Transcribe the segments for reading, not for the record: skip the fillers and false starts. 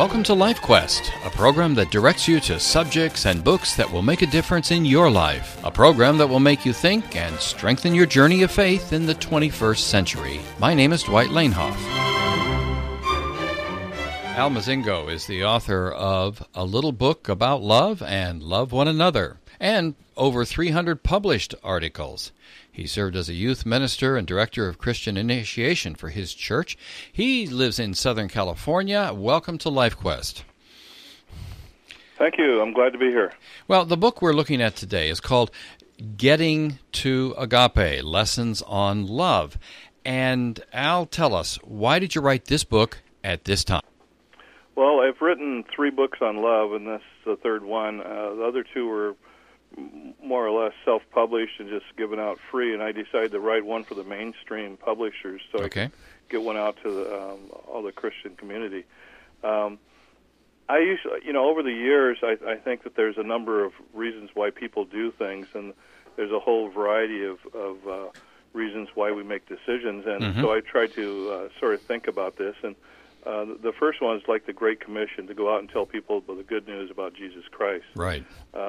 Welcome to Life Quest, a program that directs you to subjects and books that will make a difference in your life. A program that will make you think and strengthen your journey of faith in the 21st century. My name is Dwight Lanehoff. Al Mozingo is the author of A Little Book About Love and Love One Another, and over 300 published articles. He served as a youth minister and director of Christian initiation for his church. He lives in Southern California. Welcome to Life Quest. Thank you. I'm glad to be here. Well, the book we're looking at today is called Getting to Agape, Lessons on Love. And Al, tell us, why did you write this book at this time? Well, I've written 3 books on love, and this is the third one. The other 2 were more or less self-published and just given out free, and I decided to write one for the mainstream publishers so I could get one out to all the Christian community. I usually, over the years, I think that there's a number of reasons why people do things, and there's a whole variety of reasons why we make decisions, and so I try to sort of think about this, and the first one is like the Great Commission, to go out and tell people the good news about Jesus Christ. Right.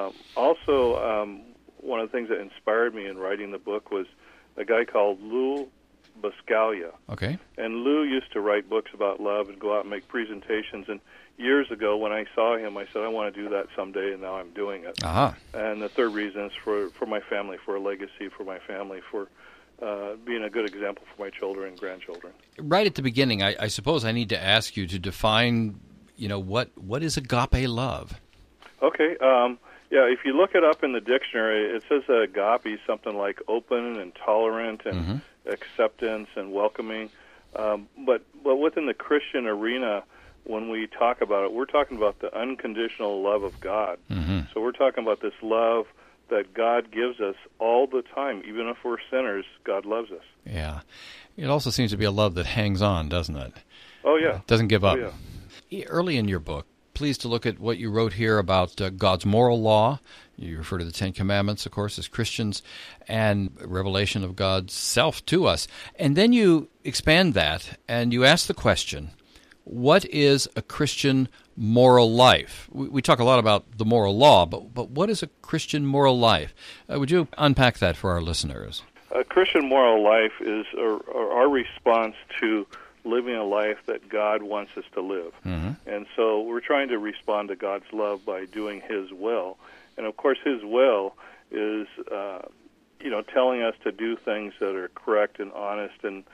Also, one of the things that inspired me in writing the book was a guy called Lou Buscaglia. Okay. And Lou used to write books about love and go out and make presentations. And years ago, when I saw him, I said, I want to do that someday, and now I'm doing it. Uh-huh. And the third reason is for my family, for a legacy for my family, for being a good example for my children and grandchildren. Right at the beginning, I suppose I need to ask you to define, what is agape love? Okay. If you look it up in the dictionary, it says that agape is something like open and tolerant and acceptance and welcoming. But within the Christian arena, when we talk about it, we're talking about the unconditional love of God. So we're talking about this love that God gives us all the time. Even if we're sinners, God loves us. Yeah. It also seems to be a love that hangs on, doesn't it? Oh, yeah. Doesn't give up. Oh, yeah. Early in your book, pleased to look at what you wrote here about God's moral law. You refer to the Ten Commandments, of course, as Christians, and revelation of God's self to us. And then you expand that, and you ask the question, what is a Christian moral life? We talk a lot about the moral law, but what is a Christian moral life? Would you unpack that for our listeners? A Christian moral life is our response to living a life that God wants us to live. And so we're trying to respond to God's love by doing His will. And, of course, His will is, telling us to do things that are correct and honest and,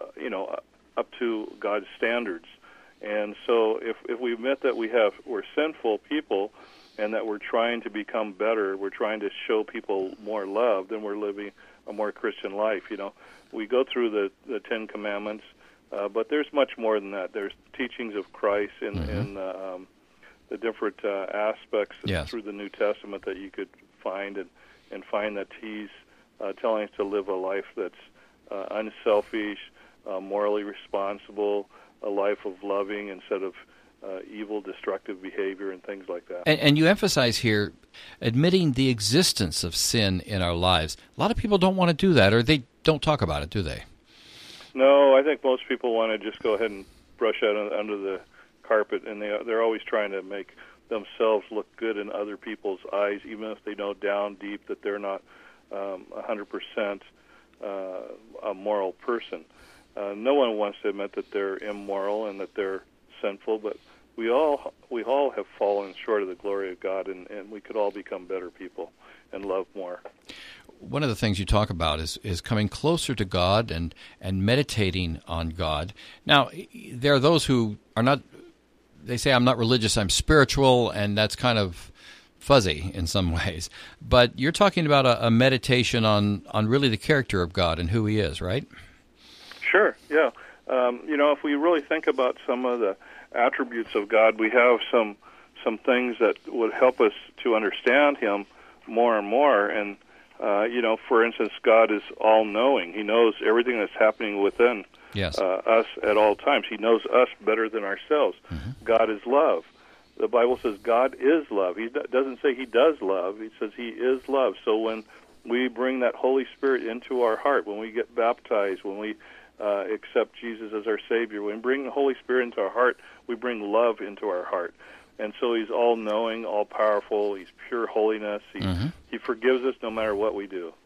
up to God's standards. And so if we admit that we're sinful people and that we're trying to become better, we're trying to show people more love, then we're living a more Christian life. We go through the Ten Commandments, but there's much more than that. There's teachings of Christ in the different aspects through the New Testament that you could find and find that He's telling us to live a life that's unselfish, morally responsible, a life of loving instead of evil, destructive behavior and things like that. And you emphasize here admitting the existence of sin in our lives. A lot of people don't want to do that, or they don't talk about it, do they? No, I think most people want to just go ahead and brush it under the carpet, and they're always trying to make themselves look good in other people's eyes, even if they know down deep that they're not 100% a moral person. No one wants to admit that they're immoral and that they're sinful, but we all have fallen short of the glory of God, and we could all become better people and love more. One of the things you talk about is coming closer to God and meditating on God. Now, there are those who are not, they say, I'm not religious, I'm spiritual, and that's kind of fuzzy in some ways. But you're talking about a meditation on really the character of God and who He is, right? Sure, yeah. If we really think about some of the attributes of God, we have some things that would help us to understand Him more and more. And, for instance, God is all-knowing. He knows everything that's happening within us at all times. He knows us better than ourselves. God is love. The Bible says God is love. He doesn't say He does love. He says He is love. So when we bring that Holy Spirit into our heart, when we get baptized, when we accept Jesus as our Savior. When we bring the Holy Spirit into our heart, we bring love into our heart. And so He's all-knowing, all-powerful. He's pure holiness. He forgives us no matter what we do.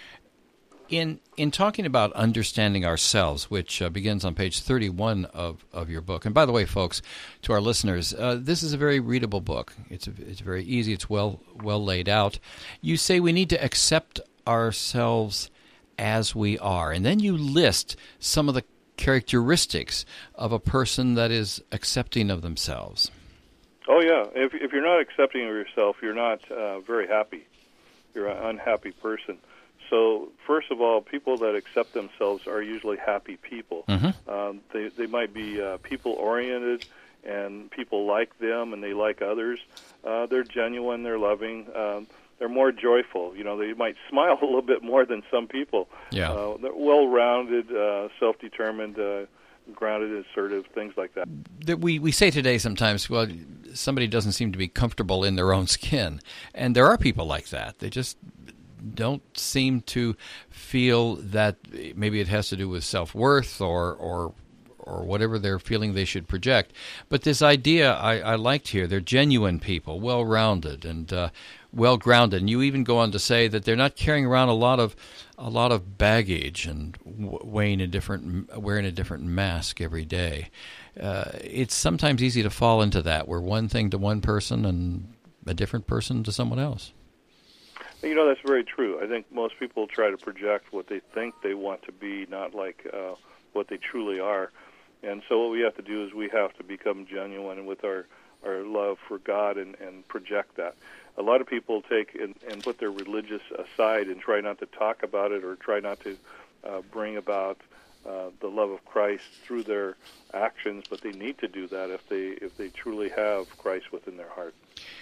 In talking about understanding ourselves, which begins on page 31 of your book, and by the way, folks, to our listeners, this is a very readable book. It's very easy. It's well laid out. You say we need to accept ourselves as we are, and then you list some of the characteristics of a person that is accepting of themselves. Oh yeah, if you're not accepting of yourself, you're not very happy. You're an unhappy person. So, first of all, people that accept themselves are usually happy people. They might be people-oriented, and people like them, and they like others. They're genuine, they're loving, they're more joyful. They might smile a little bit more than some people. Yeah. They're well-rounded, self-determined, grounded, assertive, things like that. We say today sometimes, well, somebody doesn't seem to be comfortable in their own skin. And there are people like that. They just don't seem to feel that maybe it has to do with self-worth or whatever they're feeling they should project. But this idea I liked here, they're genuine people, well-rounded and well-grounded. And you even go on to say that they're not carrying around a lot of baggage and wearing a different mask every day. It's sometimes easy to fall into that. We're one thing to one person and a different person to someone else. That's very true. I think most people try to project what they think they want to be, not like what they truly are. And so what we have to do is we have to become genuine with our love for God and project that. A lot of people take and put their religious aside and try not to talk about it or try not to bring about the love of Christ through their actions, but they need to do that if they truly have Christ within their heart.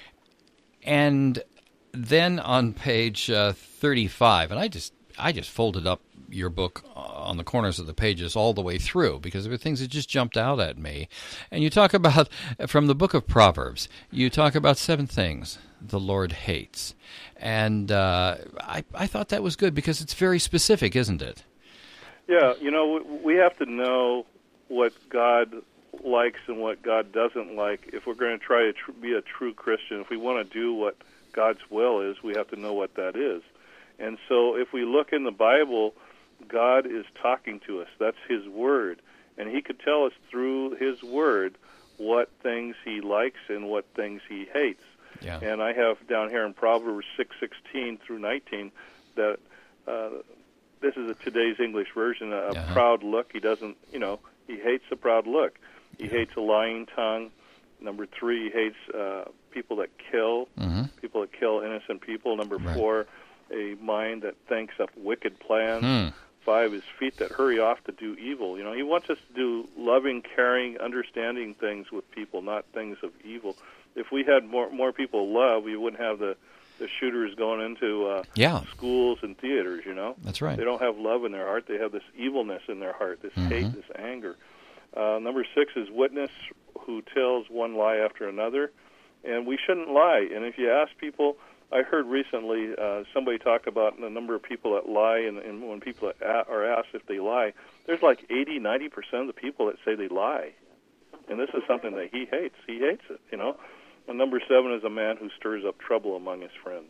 And then on page 35, and I just folded up your book on the corners of the pages all the way through because there were things that just jumped out at me. And you talk about, from the book of Proverbs, you talk about 7 things the Lord hates. And I thought that was good because it's very specific, isn't it? Yeah, we have to know what God likes and what God doesn't like if we're going to try to be a true Christian. If we want to do what God's will is, we have to know what that is. And so if we look in the Bible, God is talking to us. That's His Word. And He could tell us through His Word what things He likes and what things He hates. Yeah. And I have down here in Proverbs 6:16 through 19 that this is today's English version, a proud look. He doesn't, he hates a proud look. He hates a lying tongue. Number 3, he hates people that kill, people that kill innocent people. Number 4, a mind that thinks up wicked plans. 5 is feet that hurry off to do evil. He wants us to do loving, caring, understanding things with people, not things of evil. If we had more people love, we wouldn't have the shooters going into schools and theaters, That's right. They don't have love in their heart. They have this evilness in their heart, this hate, this anger. Number 6 is witness who tells one lie after another. And we shouldn't lie. And if you ask people, I heard recently somebody talk about the number of people that lie, and when people are asked if they lie, there's like 80-90% of the people that say they lie. And this is something that he hates. He hates it, And number 7 is a man who stirs up trouble among his friends.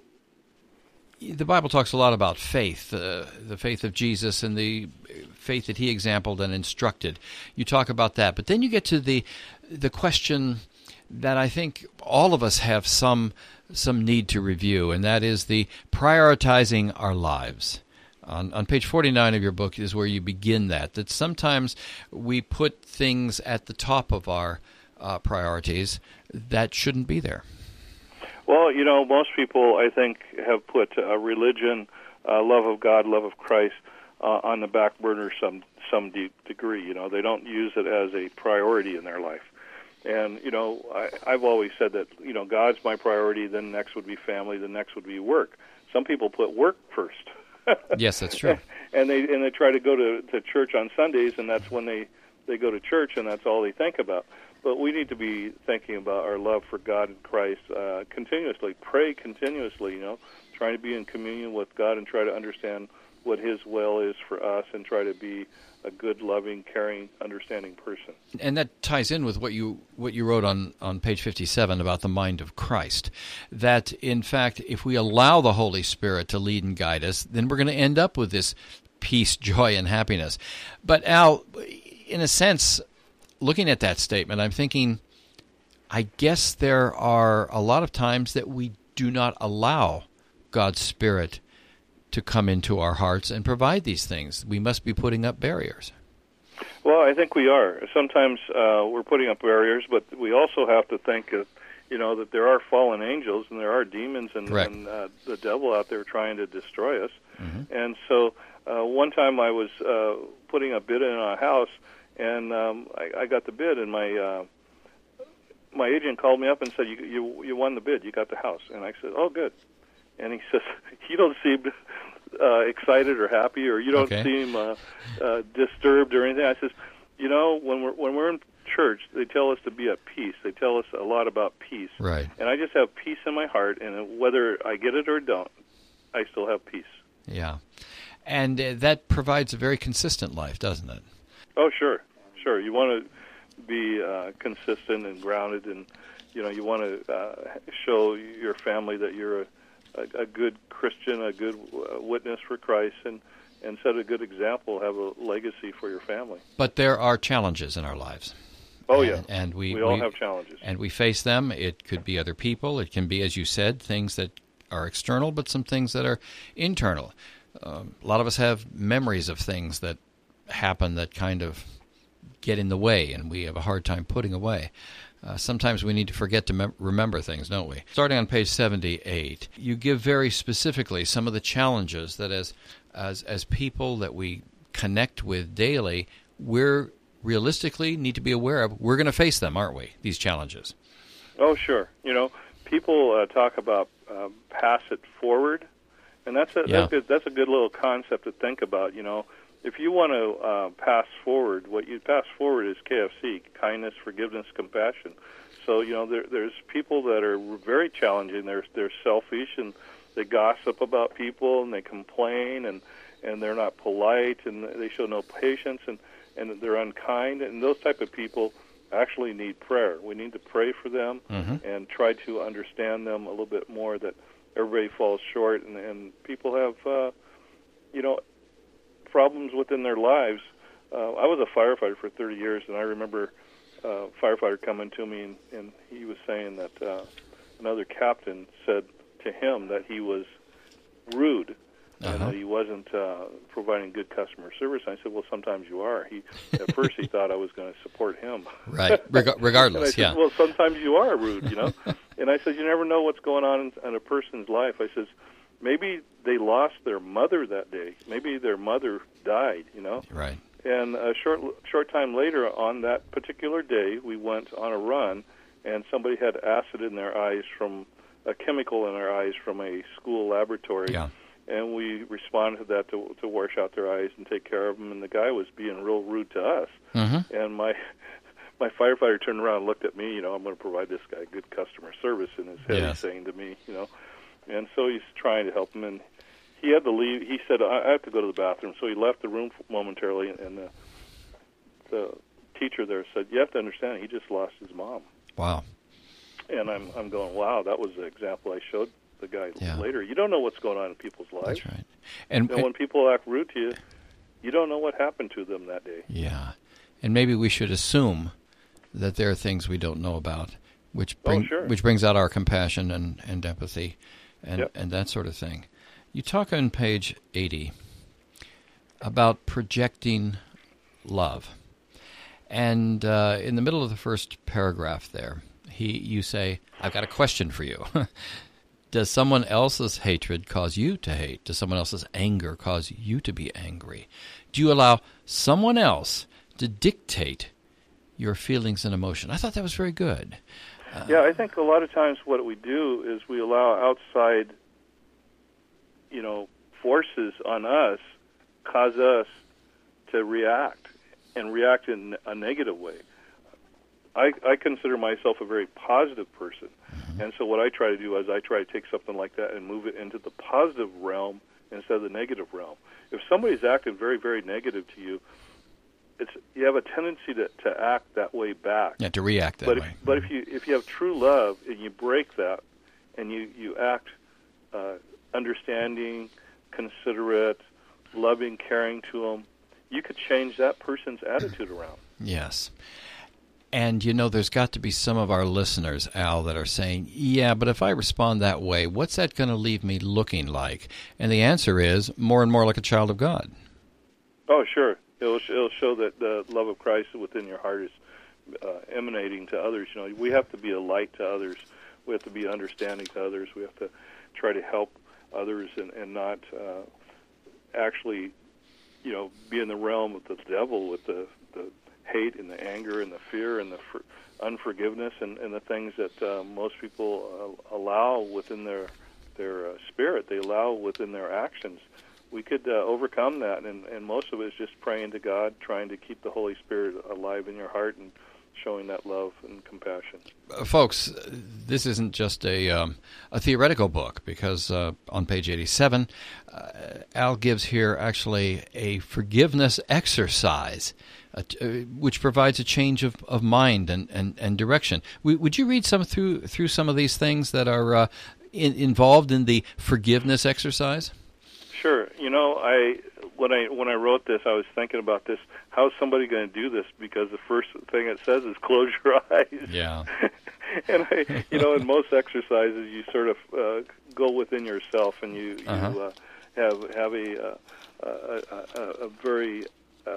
The Bible talks a lot about faith, the faith of Jesus and the faith that He exampled and instructed. You talk about that. But then you get to the question that I think all of us have some need to review, and that is the prioritizing our lives. On page 49 of your book is where you begin that sometimes we put things at the top of our priorities that shouldn't be there. Well, most people, I think, have put religion, love of God, love of Christ on the back burner some degree. They don't use it as a priority in their life. And, I've always said that, God's my priority, then next would be family, then next would be work. Some people put work first. Yes, that's true. And they try to go to church on Sundays, and that's when they go to church, and that's all they think about. But we need to be thinking about our love for God and Christ continuously. Pray continuously, trying to be in communion with God and try to understand what His will is for us and try to be a good, loving, caring, understanding person. And that ties in with what you wrote on page 57 about the mind of Christ, that, in fact, if we allow the Holy Spirit to lead and guide us, then we're going to end up with this peace, joy, and happiness. But, Al, in a sense, looking at that statement, I'm thinking, I guess there are a lot of times that we do not allow God's Spirit to come into our hearts and provide these things. We must be putting up barriers. Well, I think we are. Sometimes we're putting up barriers, but we also have to think that, that there are fallen angels and there are demons and the devil out there trying to destroy us. Mm-hmm. And so one time I was putting a bid in on a house, and I got the bid, and my agent called me up and said, you won the bid, you got the house. And I said, oh, good. And he says, you don't seem excited or happy, or you don't seem disturbed or anything. I says, when we're in church, they tell us to be at peace. They tell us a lot about peace. Right. And I just have peace in my heart, and whether I get it or don't, I still have peace. Yeah. And that provides a very consistent life, doesn't it? Oh, sure. Sure. You want to be consistent and grounded, and, you want to show your family that you're a good Christian, a good witness for Christ, and set a good example, have a legacy for your family. But there are challenges in our lives. Oh, yeah. And we all have challenges. And we face them. It could be other people. It can be, as you said, things that are external, but some things that are internal. A lot of us have memories of things that happen that kind of get in the way, and we have a hard time putting away. Sometimes we need to forget to remember things, don't we? Starting on page 78, you give very specifically some of the challenges that as people that we connect with daily, we're realistically need to be aware of. We're going to face them, aren't we, these challenges? Oh, sure. People talk about pass it forward, and that's a good little concept to think about, If you want to pass forward, what you pass forward is KFC, kindness, forgiveness, compassion. So, there's people that are very challenging. They're selfish, and they gossip about people, and they complain, and they're not polite, and they show no patience, and they're unkind. And those type of people actually need prayer. We need to pray for them and try to understand them a little bit more, that everybody falls short, and people have, problems within their lives. I was a firefighter for 30 years, and I remember a firefighter coming to me, and he was saying that another captain said to him that he was rude and that he wasn't providing good customer service. And I said, well, sometimes you are. At first he thought I was going to support him. Right, regardless, and I said, well, sometimes you are rude, And I said, you never know what's going on in a person's life. I says, maybe they lost their mother that day. Maybe their mother died, Right. And a short time later on that particular day, we went on a run, and somebody had acid in their eyes from a chemical in their eyes from a school laboratory. Yeah. And we responded to that to wash out their eyes and take care of them. And the guy was being real rude to us. Mm-hmm. And my firefighter turned around and looked at me. I'm going to provide this guy good customer service. In his head, he's saying to me, And so he's trying to help him, and he had to leave. He said, I have to go to the bathroom. So he left the room momentarily, and the teacher there said, you have to understand, he just lost his mom. Wow. And I'm going, wow, that was the example I showed the guy later. You don't know what's going on in people's lives. That's right. And when people act rude to you, you don't know what happened to them that day. Yeah. And maybe we should assume that there are things we don't know about, which brings out our compassion and empathy and that sort of thing. You talk on page 80 about projecting love. And in the middle of the first paragraph there, you say, I've got a question for you. Does someone else's hatred cause you to hate? Does someone else's anger cause you to be angry? Do you allow someone else to dictate your feelings and emotion? I thought that was very good. I think a lot of times what we do is we allow outside, forces on us cause us to react in a negative way. I consider myself a very positive person, and so what I try to do is I try to take something like that and move it into the positive realm instead of the negative realm. If somebody's acted very, very negative to you, you have a tendency to act that way back. Yeah, to react that way. But if you have true love and you break that and you act understanding, considerate, loving, caring to them, you could change that person's attitude around. Yes. And, there's got to be some of our listeners, Al, that are saying, yeah, but if I respond that way, what's that going to leave me looking like? And the answer is more and more like a child of God. Oh, sure. It'll show that the love of Christ within your heart is emanating to others. We have to be a light to others. We have to be understanding to others. We have to try to help others and not actually, be in the realm of the devil with the hate and the anger and the fear and the unforgiveness and the things that most people allow within their spirit. They allow within their actions. We could overcome that, and most of it is just praying to God, trying to keep the Holy Spirit alive in your heart and showing that love and compassion. Folks, this isn't just a theoretical book, because on page 87, Al gives here actually a forgiveness exercise, which provides a change of mind and direction. Would you read through some of these things that are involved in the forgiveness exercise? Sure. When I wrote this, I was thinking about this. How is somebody going to do this? Because the first thing it says is close your eyes. Yeah. And in most exercises, you sort of go within yourself, and you have a very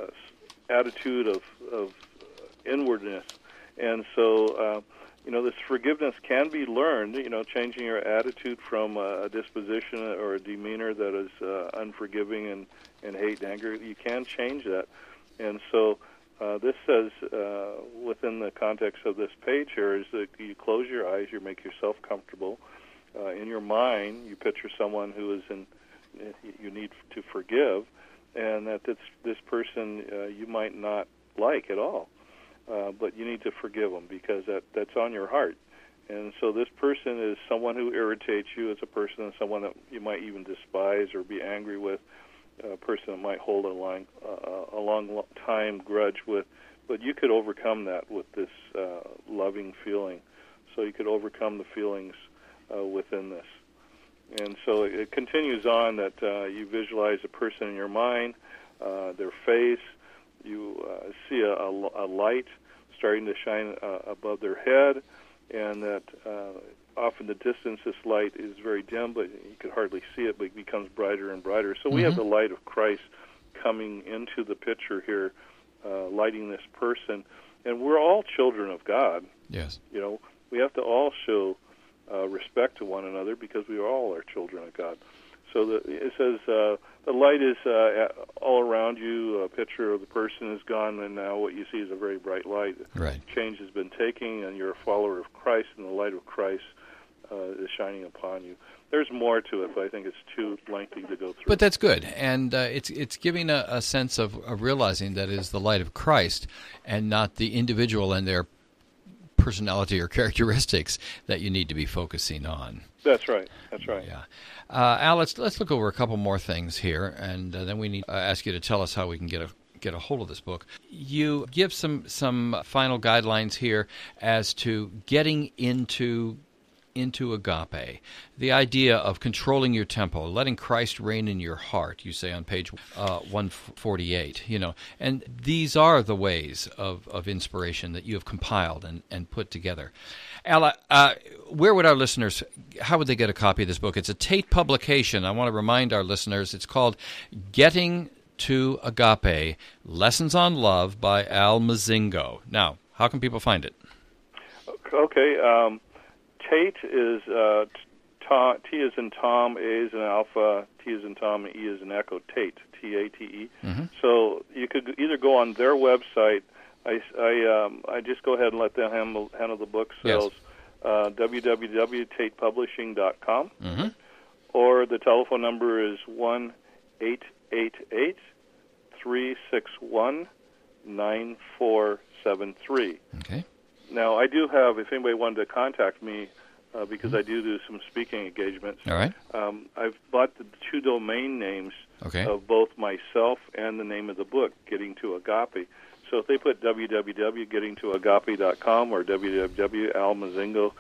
attitude of inwardness, and so. This forgiveness can be learned, changing your attitude from a disposition or a demeanor that is unforgiving and hate and anger. You can change that. And so this says, within the context of this page here, is that you close your eyes, you make yourself comfortable. In your mind, you picture someone who is you need to forgive, and that this person you might not like at all. But you need to forgive them because that's on your heart. And so this person is someone who irritates you. It's a person and someone that you might even despise or be angry with, a person that might hold a long time grudge with. But you could overcome that with this loving feeling. So you could overcome the feelings within this. And so it continues on that you visualize a person in your mind, their face. You see a light starting to shine above their head, and that off in the distance this light is very dim, but you can hardly see it, but it becomes brighter and brighter. So we have the light of Christ coming into the picture here, lighting this person. And we're all children of God. Yes. We have to all show respect to one another because we all are children of God. So it says the light is all around you. A picture of the person is gone, and now what you see is a very bright light. Right. Change has been taken, and you're a follower of Christ, and the light of Christ is shining upon you. There's more to it, but I think it's too lengthy to go through. But that's good, and it's giving a sense of realizing that it is the light of Christ and not the individual and their personality or characteristics that you need to be focusing on. That's right. That's right. Yeah. Al, let's look over a couple more things here, and then we need to ask you to tell us how we can get a hold of this book. You give some final guidelines here as to getting into agape, the idea of controlling your tempo, letting Christ reign in your heart, you say on page 148, and these are the ways of inspiration that you have compiled and put together. Al, where would our listeners, how would they get a copy of this book? It's a Tate publication. I want to remind our listeners, it's called Getting to Agape, Lessons on Love by Al Mozingo. Now, how can people find it? Okay, Tate is T is in Tom, A is in Alpha, T is in Tom, and E is in Echo. Tate, T-A-T-E. Mm-hmm. So you could either go on their website. I just go ahead and let them handle the book sales. Yes. www.tatepublishing.com. Mm-hmm. Or the telephone number is 1-888-361-9473. Okay. Now, I do have, if anybody wanted to contact me, because I do some speaking engagements. All right. I've bought the 2 domain names of both myself and the name of the book, Getting to Agape. So if they put www.gettingtoagape.com or www.almozingo,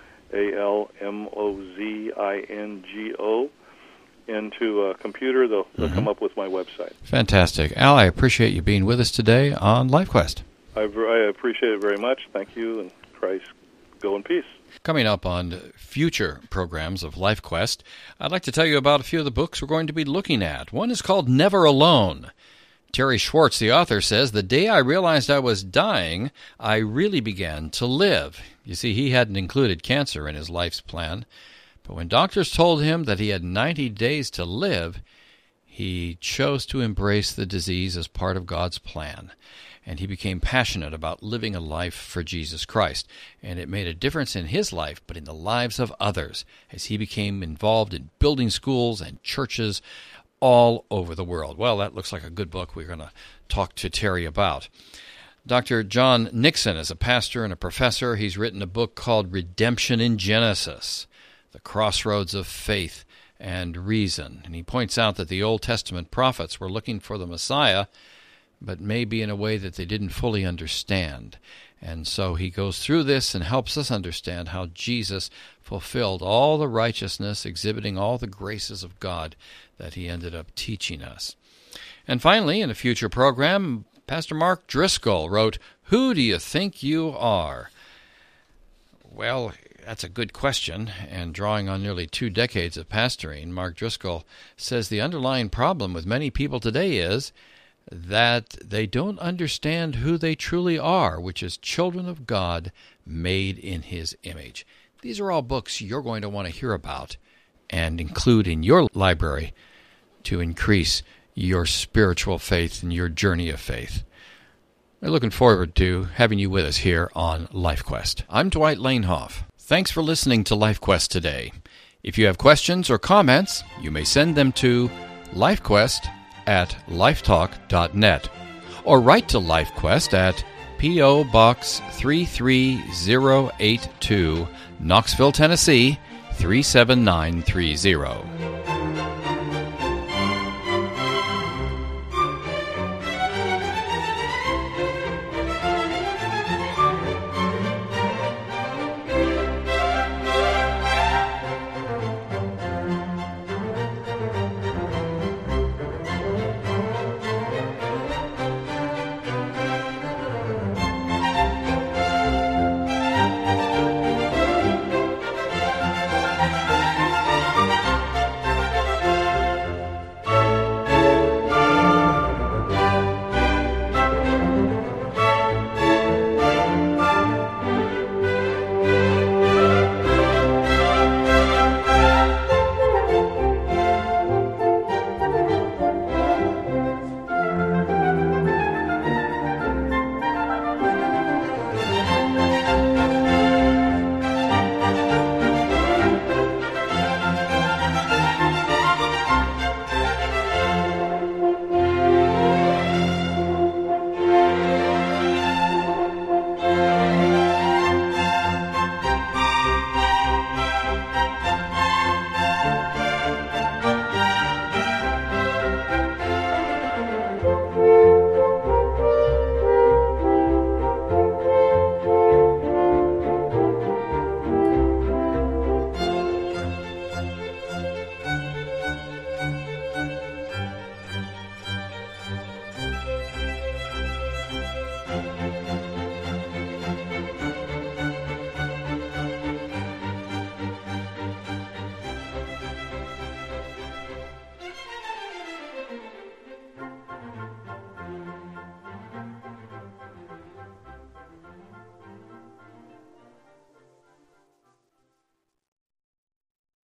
ALMOZINGO, into a computer, they'll come up with my website. Fantastic. Al, I appreciate you being with us today on LifeQuest. I appreciate it very much. Thank you, and Christ go in peace. Coming up on future programs of LifeQuest, I'd like to tell you about a few of the books we're going to be looking at. One is called Never Alone. Terry Schwartz, the author, says, "The day I realized I was dying, I really began to live." You see, he hadn't included cancer in his life's plan. But when doctors told him that he had 90 days to live, he chose to embrace the disease as part of God's plan. And he became passionate about living a life for Jesus Christ. And it made a difference in his life, but in the lives of others, as he became involved in building schools and churches all over the world. Well, that looks like a good book we're going to talk to Terry about. Dr. John Nixon is a pastor and a professor. He's written a book called Redemption in Genesis, The Crossroads of Faith and Reason. And he points out that the Old Testament prophets were looking for the Messiah, but maybe in a way that they didn't fully understand. And so he goes through this and helps us understand how Jesus fulfilled all the righteousness, exhibiting all the graces of God that he ended up teaching us. And finally, in a future program, Pastor Mark Driscoll wrote, "Who do you think you are?" Well, that's a good question, and drawing on nearly 2 decades of pastoring, Mark Driscoll says the underlying problem with many people today is that they don't understand who they truly are, which is children of God made in His image. These are all books you're going to want to hear about and include in your library to increase your spiritual faith and your journey of faith. We're looking forward to having you with us here on LifeQuest. I'm Dwight Lanehoff. Thanks for listening to LifeQuest today. If you have questions or comments, you may send them to lifequest@lifetalk.net or write to LifeQuest at P.O. Box 33082, Knoxville, Tennessee 37930.